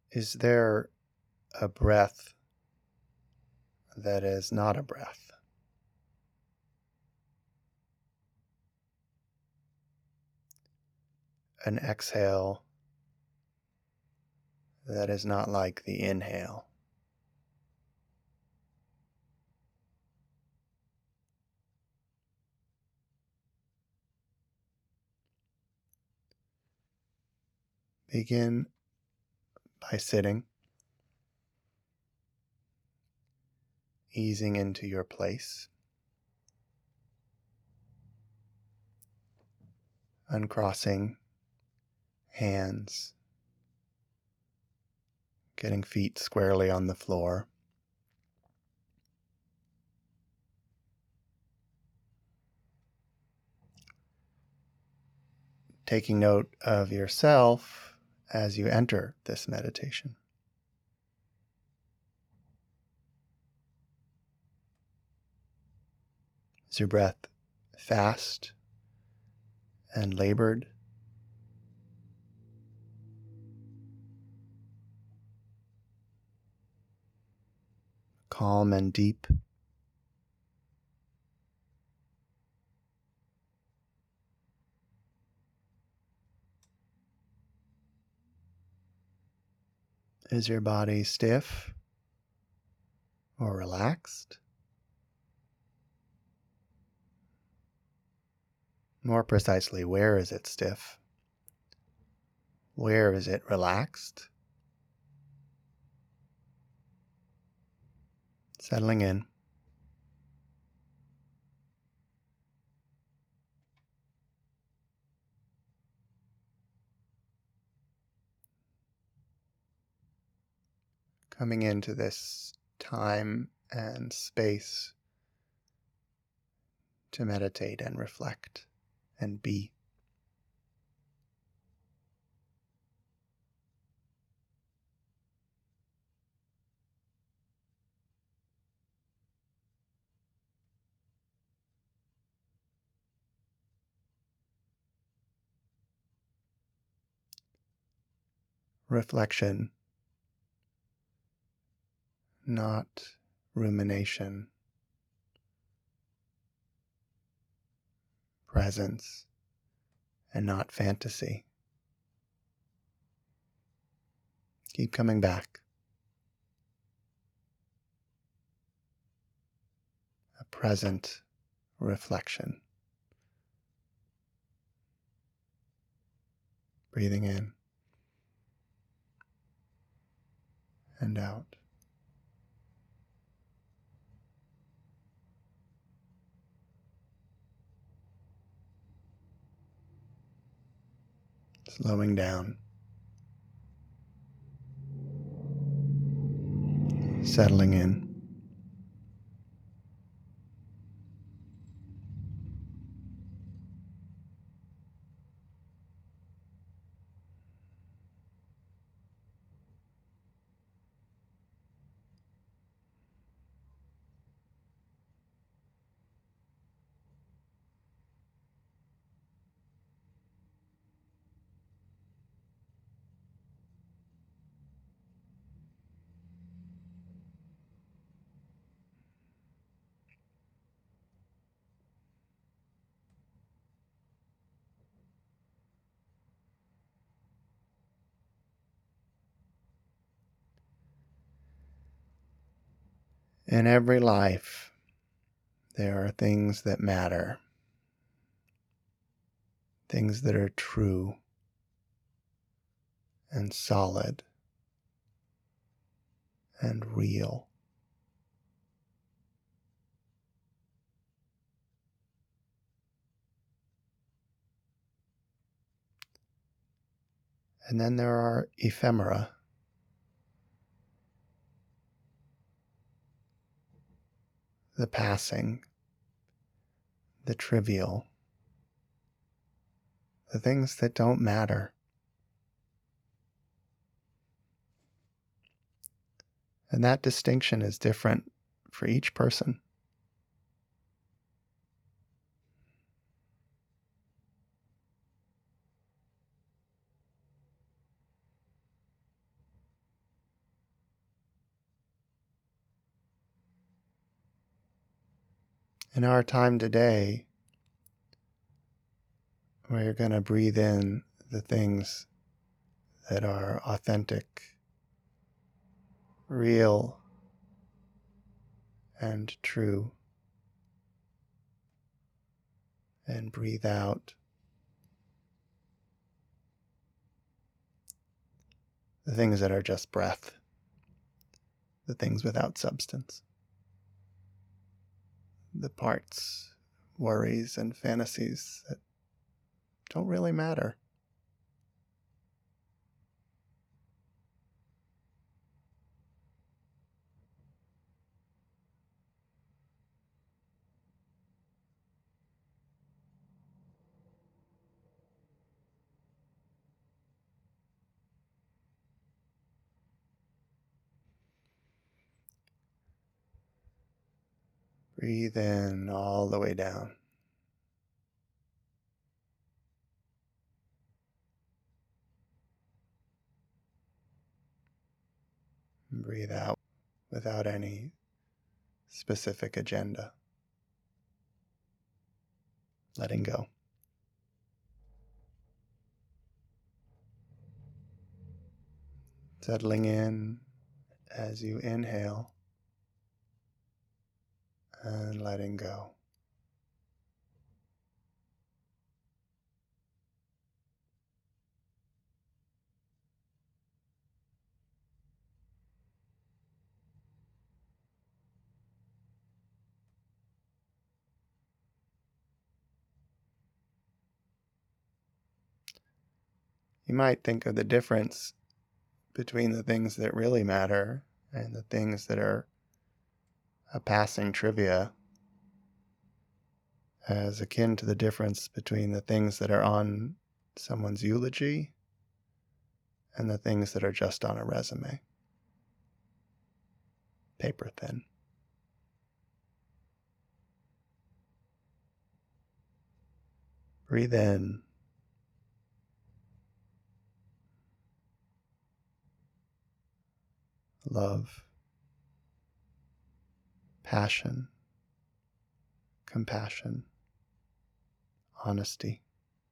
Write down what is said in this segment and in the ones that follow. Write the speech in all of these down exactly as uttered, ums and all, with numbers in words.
Is there a breath that is not a breath? An exhale that is not like the inhale? Begin by sitting, easing into your place, uncrossing hands, getting feet squarely on the floor. Taking note of yourself as you enter this meditation. Is your breath fast and labored? Calm and deep? Is your body stiff or relaxed? More precisely, where is it stiff? Where is it relaxed? Settling in. Coming into this time and space to meditate and reflect and be. Reflection, not rumination. Presence, and not fantasy. Keep coming back. A present reflection. Breathing in and out. Slowing down. Settling in. In every life, there are things that matter, things that are true and solid and real. And then there are ephemera, the passing, the trivial, the things that don't matter. And that distinction is different for each person. In our time today, we're going to breathe in the things that are authentic, real, and true, and breathe out the things that are just breath, the things without substance, the parts, worries, and fantasies that don't really matter. Breathe in all the way down. And breathe out without any specific agenda. Letting go. Settling in as you inhale and letting go. You might think of the difference between the things that really matter and the things that are a passing trivia as akin to the difference between the things that are on someone's eulogy and the things that are just on a resume. Paper thin. Breathe in. Love, passion, compassion, honesty.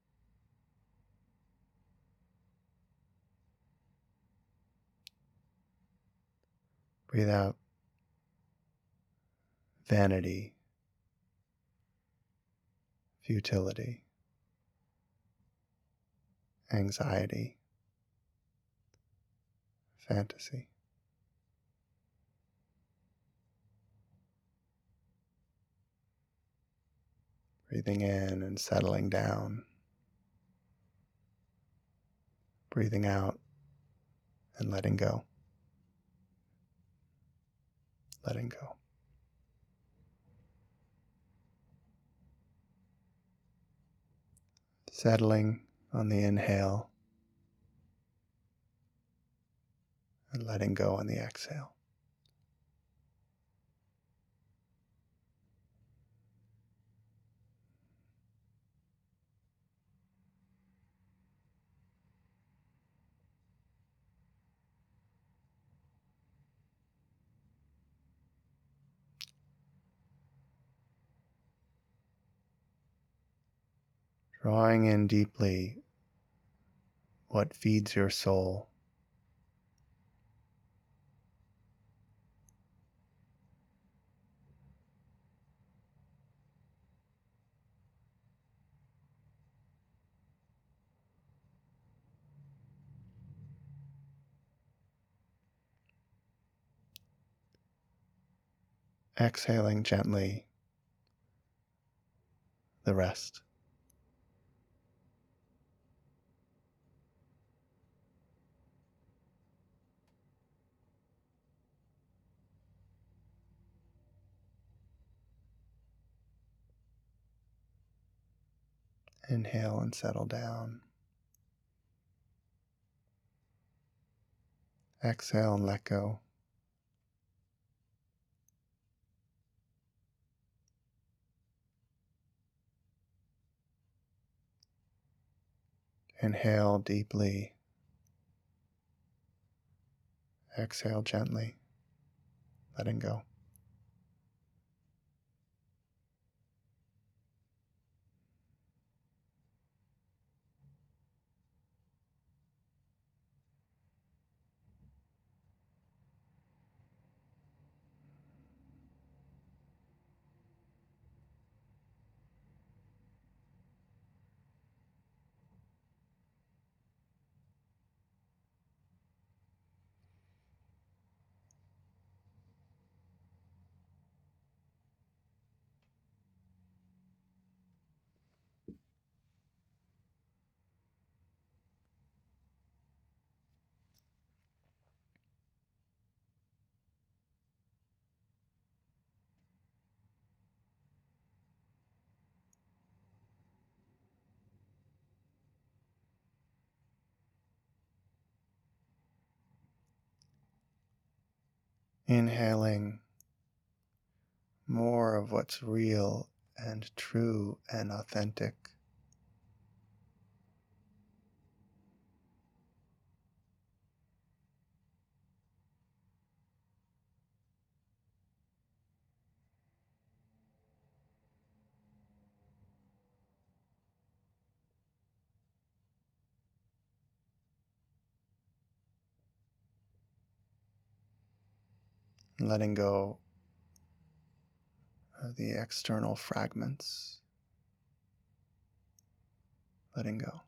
Breathe out vanity, futility, anxiety, fantasy. Breathing in and settling down. Breathing out and letting go. Letting go. Settling on the inhale and letting go on the exhale. Drawing in deeply what feeds your soul. Exhaling gently the rest. Inhale and settle down. Exhale and let go. Inhale deeply. Exhale gently, letting go. Inhaling more of what's real and true and authentic. Letting go of the external fragments. Letting go.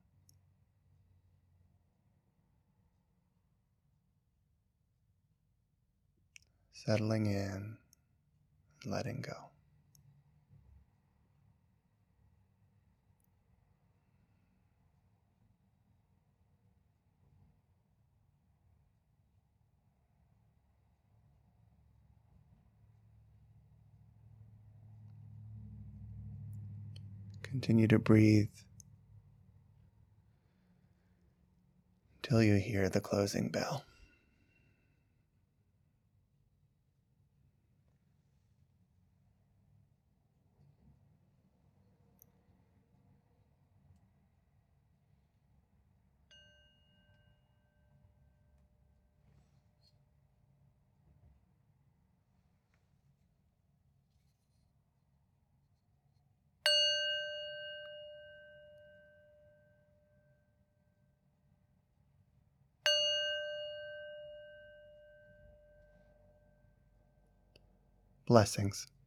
Settling in, letting go. Continue to breathe till you hear the closing bell. Blessings.